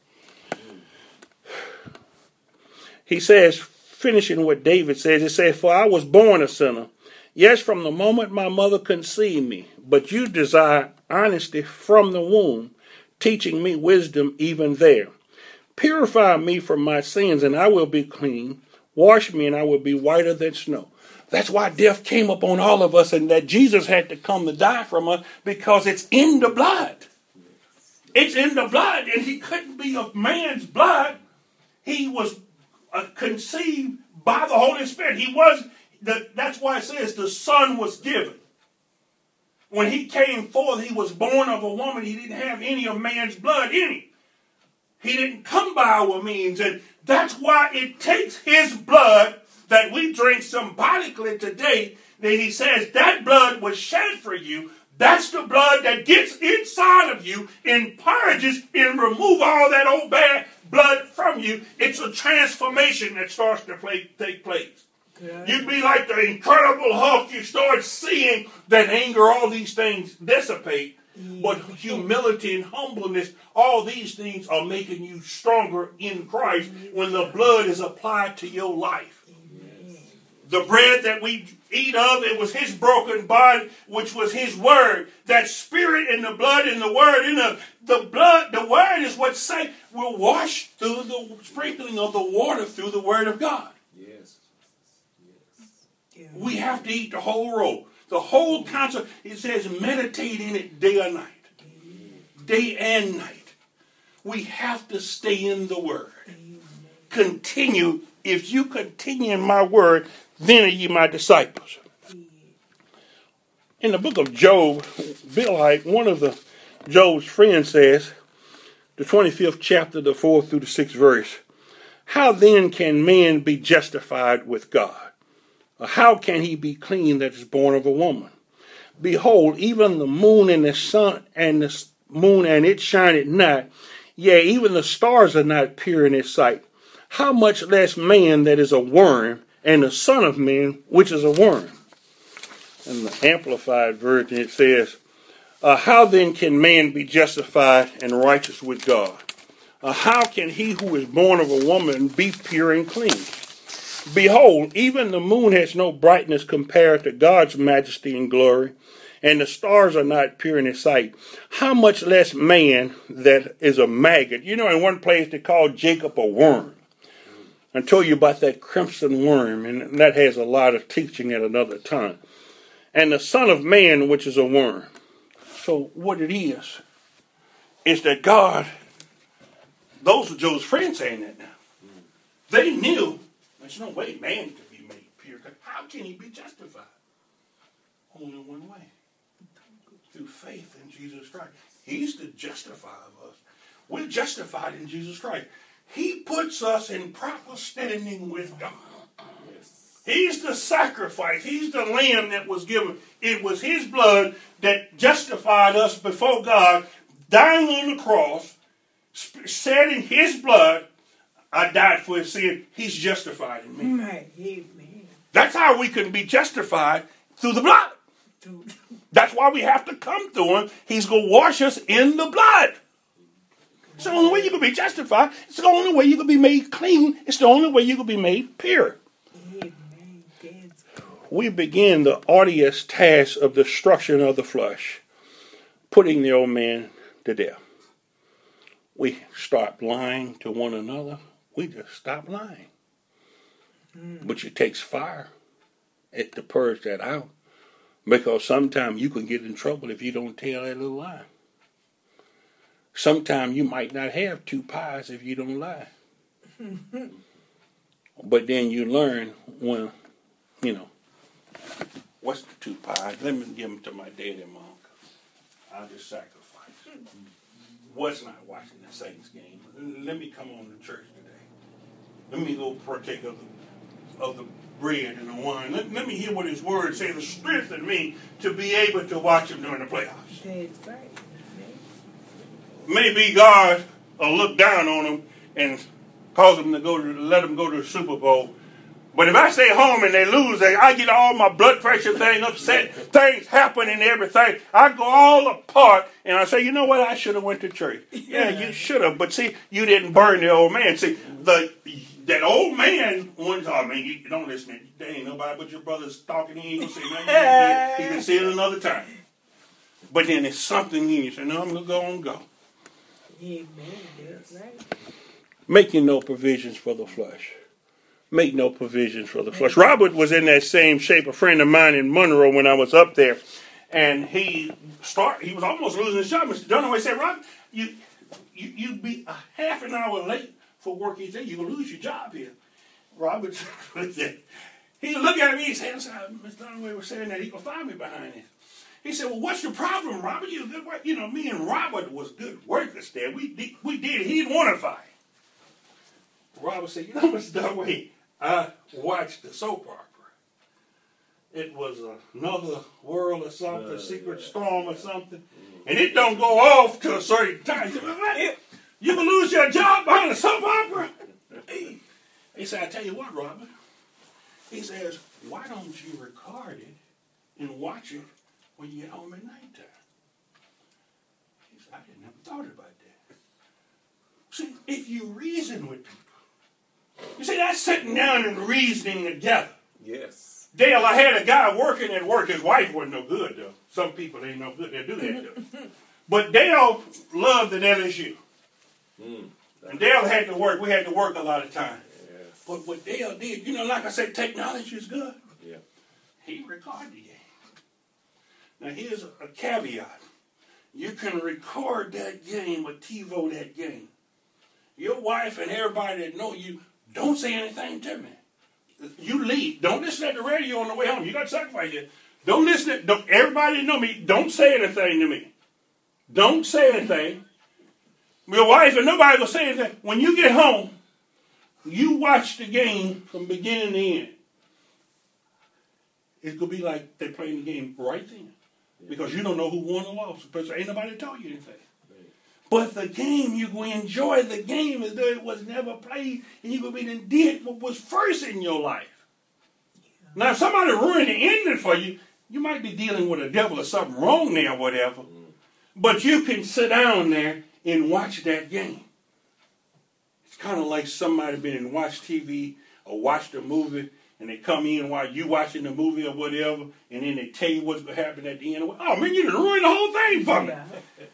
He says, finishing what David says, he says, for I was born a sinner. Yes, from the moment my mother conceived me. But you desire honesty from the womb. teaching me wisdom even there. Purify me from my sins, and I will be clean. Wash me, and I will be whiter than snow. That's why death came upon all of us, and that Jesus had to come to die from us, because it's in the blood. It's in the blood, and he couldn't be of man's blood. He was conceived by the Holy Spirit. That's why it says the Son was given. When he came forth, he was born of a woman. He didn't have any of man's blood in him. He didn't come by our means, and that's why it takes his blood that we drink symbolically today, that he says that blood was shed for you. That's the blood that gets inside of you and purges and removes all that old bad blood from you. It's a transformation that starts to take place. Yeah. You'd be like the Incredible Hulk. You start seeing that anger, all these things dissipate. But humility and humbleness, all these things are making you stronger in Christ when the blood is applied to your life. The bread that we eat of, it was his broken body, which was his word. That spirit and the blood and the word in the blood, the word is what will wash through the sprinkling of the water through the word of God. Yes. We have to eat the whole roll. The whole concept, it says meditate in it day and night. Day and night. We have to stay in the word. Continue. If you continue in my word, then are ye my disciples. In the book of Job, Bilhite, one of Job's friends, says, the 25th chapter, the 4th through the 6th verse, how then can man be justified with God? Or how can he be clean that is born of a woman? Behold, even the moon and the sun and the moon and it shineth not, yea, even the stars are not pure in his sight. How much less man that is a worm, and the son of man, which is a worm? In the Amplified Version, it says, how then can man be justified and righteous with God? How can he who is born of a woman be pure and clean? Behold, even the moon has no brightness compared to God's majesty and glory, and the stars are not pure in his sight. How much less man that is a maggot? You know, in one place they called Jacob a worm. I told you about that crimson worm, and that has a lot of teaching at another time. And the son of man, which is a worm. So what it is that God, those are Job's friends saying that now. They knew there's no way man could be made pure. How can he be justified? Only one way. Through faith in Jesus Christ. He's the justifier of us. We're justified in Jesus Christ. He puts us in proper standing with God. He's the sacrifice. He's the lamb that was given. It was his blood that justified us before God, dying on the cross, shedding his blood. I died for his sin. He's justified in me. That's how we can be justified, through the blood. That's why we have to come to him. He's going to wash us in the blood. It's the only way you can be justified. It's the only way you can be made clean. It's the only way you can be made pure. We begin the arduous task of destruction of the flesh, putting the old man to death. We stop lying to one another. We just stop lying. But it takes fire to purge that out. Because sometimes you can get in trouble if you don't tell that little lie. Sometimes you might not have two pies if you don't lie. But then you learn, well, what's the two pies? Let me give them to my daddy and mom. I'll just sacrifice. Was not watching the Saints game. Let me come on to church today. Let me go partake of the bread and the wine. Let me hear what his word says to strengthen me to be able to watch him during the playoffs. That's right. Maybe God will look down on him and cause him to let him go to the Super Bowl. But if I stay home and they lose, I get all my blood pressure thing upset, things happen and everything. I go all apart and I say, you know what? I should have went to church. Yeah, you should have. But see, you didn't burn the old man. See, that old man, one time, you don't listen. There ain't nobody but your brother's talking. He ain't going to say nothing. He can say it another time. But then it's something in you say, no, I'm going to go.
Amen. That's right.
Making no provisions for the flesh. Make no provisions for the flesh. Robert was in that same shape. A friend of mine in Monroe when I was up there, and he was almost losing his job. Mr. Dunaway said, "Robert, you be a half an hour late for work. He said, you're going to lose your job here." Robert said, he looked at me, he said, Mr. Dunaway was saying that he could find me behind this. He said, "Well, what's the problem, Robert? You're a good worker." You know, me and Robert was good workers there. We did it. He didn't want to fight. Robert said, "You know, Mr. Dunaway, I watched the soap opera. It was another world or something, Secret Storm or something. And it don't go off to a certain time. You can lose your job behind a soap opera." He said, "I tell you what, Robert." He says, "Why don't you record it and watch it when you get home at nighttime?" He said, "I didn't ever thought about that." See, if you reason with people, you see, that's sitting down and reasoning together.
Yes.
Dale, I had a guy working at work. His wife wasn't no good, though. Some people ain't no good. They do that, though. But Dale loved at LSU. And Dale had to work. We had to work a lot of time. Yes. But what Dale did, you know, like I said, technology is good.
Yeah.
He recorded the game. Now, here's a caveat. You can record that game or TiVo that game. Your wife and everybody that know you, don't say anything to me. You leave. Don't listen at the radio on the way home. You got to sacrifice it. Don't listen. Everybody that know me, don't say anything to me. Don't say anything. Your wife and nobody will say anything. When you get home, you watch the game from beginning to end. It's going to be like they're playing the game right then. Because you don't know who won or lost. Because ain't nobody told you anything. But the game, you will enjoy the game as though it was never played, and you will be did what was first in your life. Now, if somebody ruined the ending for you, you might be dealing with a devil or something wrong there or whatever. But you can sit down there and watch that game. It's kind of like somebody been and watched TV or watched a movie, and they come in while you watching the movie or whatever, and then they tell you what's going to happen at the end. Oh, man, you done ruined the whole thing for me.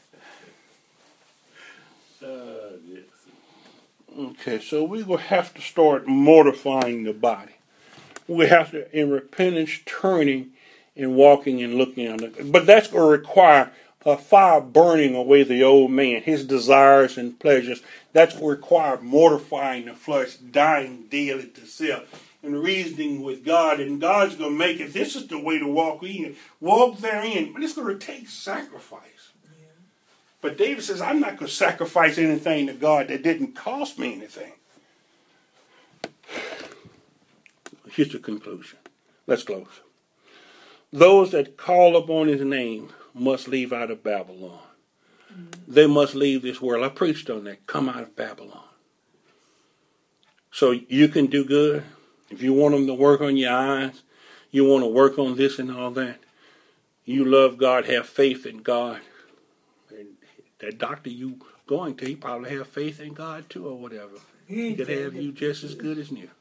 Yes.
Okay, so we will have to start mortifying the body. We have to, in repentance, turning and walking and looking on it. But that's going to require a fire burning away the old man, his desires and pleasures. That's going to require mortifying the flesh, dying daily to self, and reasoning with God. And God's going to make it. This is the way to walk in. Walk therein. But it's going to take sacrifice. But David says, I'm not going to sacrifice anything to God that didn't cost me anything. Here's the conclusion. Let's close. Those that call upon his name must leave out of Babylon. They must leave this world. I preached on that. Come out of Babylon. So you can do good. If you want them to work on your eyes, you want to work on this and all that. You love God, have faith in God. That doctor you going to, he probably have faith in God too or whatever. He could have you just as good as new.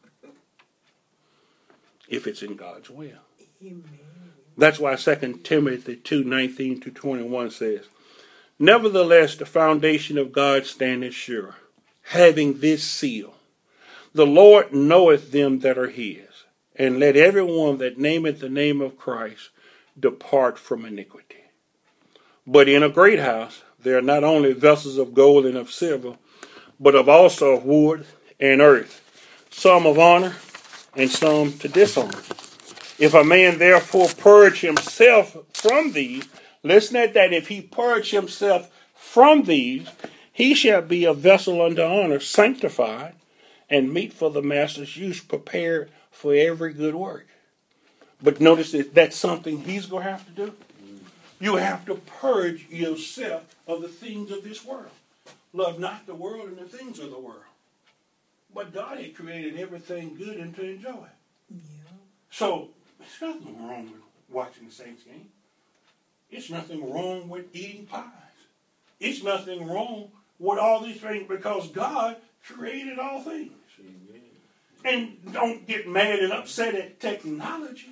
If it's in God's will. Amen. That's why 2 Timothy 2:19-21 says, "Nevertheless, the foundation of God standeth sure, having this seal. The Lord knoweth them that are his, and let everyone that nameth the name of Christ depart from iniquity. But in a great house, there are not only vessels of gold and of silver, but of also of wood and earth, some of honor and some to dishonor. If a man therefore purge himself from these," listen at that, if he purge himself from these, he shall be a vessel unto honor, sanctified, and meet for the master's use, prepared for every good work. But notice that that's something he's going to have to do. You have to purge yourself of the things of this world. Love not the world and the things of the world. But God had created everything good and to enjoy. Yeah. So, there's nothing wrong with watching the Saints game. It's nothing wrong with eating pies. It's nothing wrong with all these things because God created all things. Amen. And don't get mad and upset at technology.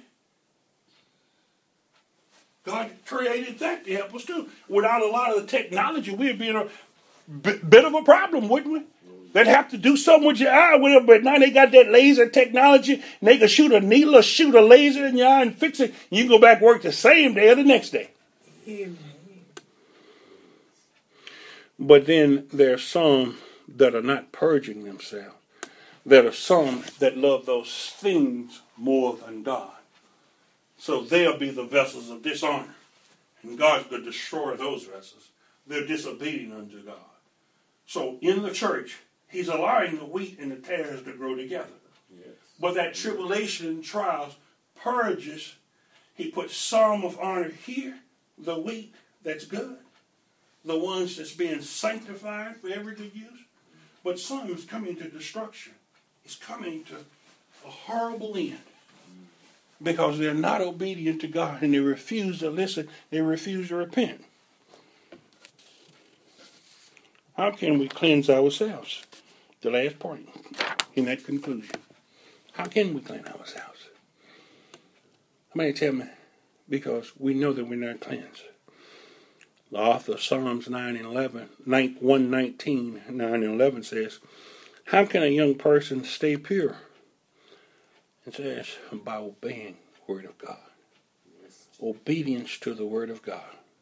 God created that to help us too. Without a lot of the technology, we'd be in a... bit of a problem, wouldn't we? They'd have to do something with your eye. But now they got that laser technology, and they can shoot a needle or shoot a laser in your eye and fix it. You can go back to work the same day or the next day.
Amen.
But then there are some that are not purging themselves. There are some that love those things more than God. So they'll be the vessels of dishonor. And God's going to destroy those vessels. They're disobedient unto God. So in the church, He's allowing the wheat and the tares to grow together.
Yes.
But that tribulation and trials purges. He puts some of honor here, the wheat that's good, the ones that's being sanctified for every good use. But some is coming to destruction. It's coming to a horrible end. Because they're not obedient to God and they refuse to listen. They refuse to repent. How can we cleanse ourselves? The last point in that conclusion. How can we cleanse ourselves? Somebody tell me. Because we know that we're not cleansed. The author of Psalms 119, 9 and 11 says, how can a young person stay pure? It says, by obeying the Word of God. Obedience to the Word of God.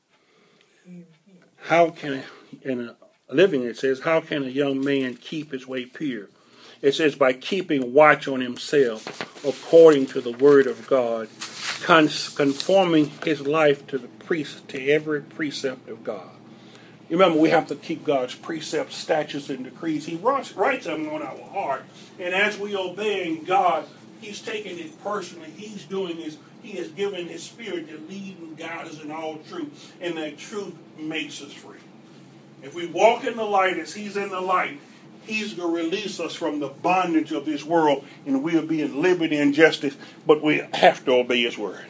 How can, in a living it says, how can a young man keep his way pure? It says, by keeping watch on himself according to the Word of God, conforming his life to every precept of God. You remember, we have to keep God's precepts, statutes, and decrees. He writes them on our heart. And as we obey God, He's taking it personally. He has given His Spirit to lead and guide us in all truth. And that truth makes us free. If we walk in the light as He's in the light, He's going to release us from the bondage of this world. And we'll be in liberty and justice. But we have to obey His word.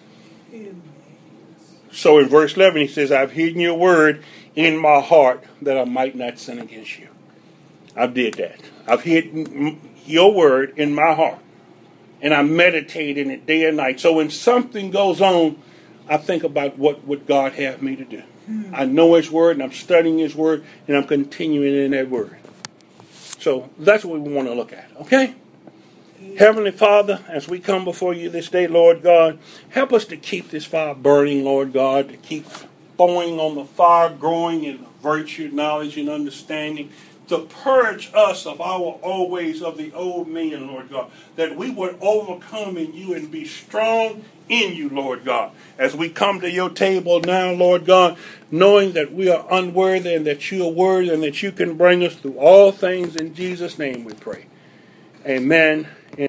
So in verse 11 he says, I've hidden your word in my heart that I might not sin against you. I did that. I've hidden your word in my heart. And I meditate in it day and night. So when something goes on, I think about what would God have me to do. I know His word and I'm studying His word and I'm continuing in that word. So that's what we want to look at. Okay? Heavenly Father, as we come before you this day, Lord God, help us to keep this fire burning, Lord God, to keep throwing on the fire, growing in virtue, knowledge, and understanding, to purge us of our old ways of the old man, Lord God, that we would overcome in you and be strong in you, Lord God. As we come to your table now, Lord God, knowing that we are unworthy and that you are worthy and that you can bring us through all things, in Jesus' name we pray. Amen.